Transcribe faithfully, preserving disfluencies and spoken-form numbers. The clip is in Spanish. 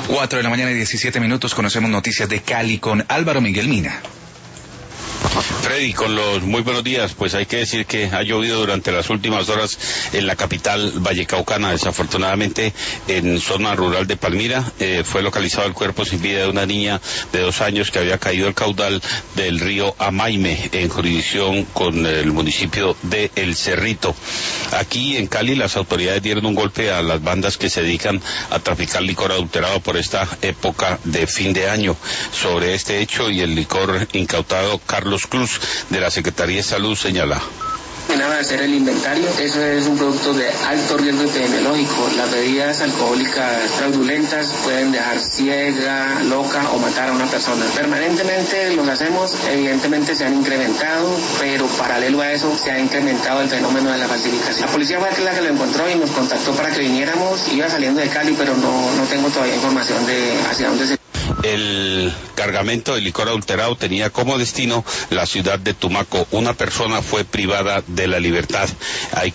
Cuatro de la mañana y diecisiete minutos, conocemos noticias de Cali con Álvaro Miguel Mina. Freddy, con los muy buenos días, pues hay que decir que ha llovido durante las últimas horas en la capital vallecaucana. Desafortunadamente, en zona rural de Palmira, eh, fue localizado el cuerpo sin vida de una niña de dos años que había caído al caudal del río Amaime, en jurisdicción con el municipio de El Cerrito. Aquí en Cali, las autoridades dieron un golpe a las bandas que se dedican a traficar licor adulterado por esta época de fin de año. Sobre este hecho y el licor incautado, Carlos Cruz, de la Secretaría de Salud, señala. Nada de hacer el inventario, eso es un producto de alto riesgo epidemiológico. Las bebidas alcohólicas fraudulentas pueden dejar ciega, loca o matar a una persona. Permanentemente los hacemos, evidentemente se han incrementado, pero paralelo a eso se ha incrementado el fenómeno de la falsificación. La policía fue la que lo encontró y nos contactó para que viniéramos. Iba saliendo de Cali, pero no, no tengo todavía información de hacia dónde se... El cargamento de licor adulterado tenía como destino la ciudad de Tumaco. Una persona fue privada de la libertad. Hay